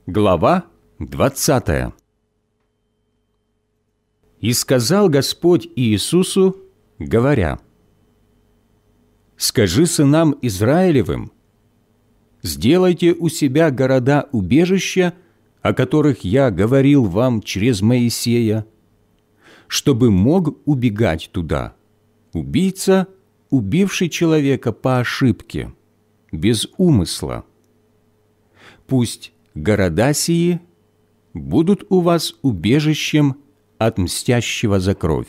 Глава 20. «И сказал Господь Иисусу, говоря: скажи сынам Израилевым, сделайте у себя города-убежища, о которых я говорил вам через Моисея, чтобы мог убегать туда убийца, убивший человека по ошибке, без умысла. Пусть города сии будут у вас убежищем от мстящего за кровь.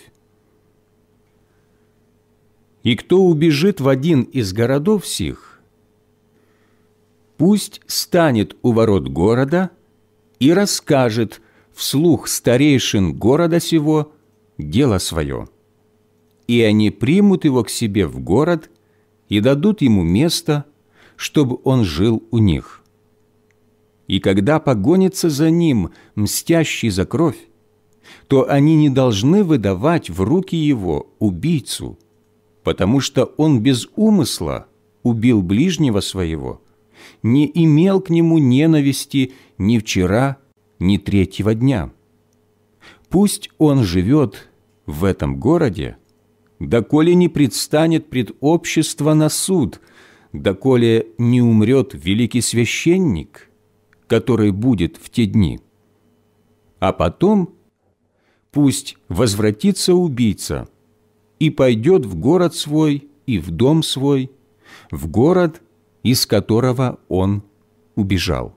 И кто убежит в один из городов сих, пусть станет у ворот города и расскажет вслух старейшин города сего дело свое, и они примут его к себе в город и дадут ему место, чтобы он жил у них. И когда погонится за ним мстящий за кровь, то они не должны выдавать в руки его убийцу, потому что он без умысла убил ближнего своего, не имел к нему ненависти ни вчера, ни третьего дня. Пусть он живет в этом городе, доколе не предстанет пред общество на суд, доколе не умрет великий священник, который будет в те дни. А потом пусть возвратится убийца и пойдет в город свой и в дом свой, в город, из которого он убежал.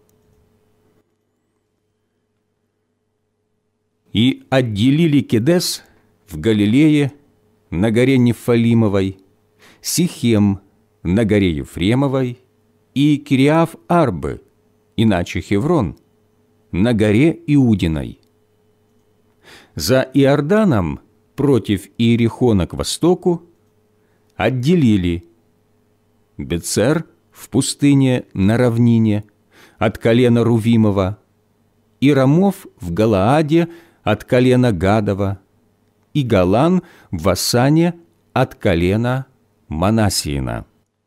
И отделили Кедес в Галилее на горе Нефалимовой, Сихем на горе Ефремовой и Кириаф-Арбы, иначе Хеврон, на горе Иудиной. За Иорданом против Иерихона к востоку отделили Бецер в пустыне на равнине от колена Рувимова, и Рамов в Галааде от колена Гадова, и Голан в Васане от колена Манассиина.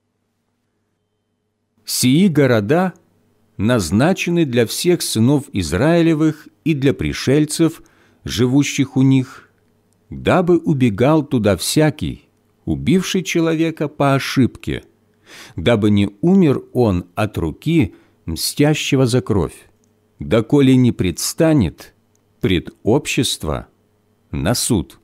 Сии города назначены для всех сынов Израилевых и для пришельцев, живущих у них, дабы убегал туда всякий, убивший человека по ошибке, дабы не умер он от руки мстящего за кровь, доколе не предстанет пред общество на суд.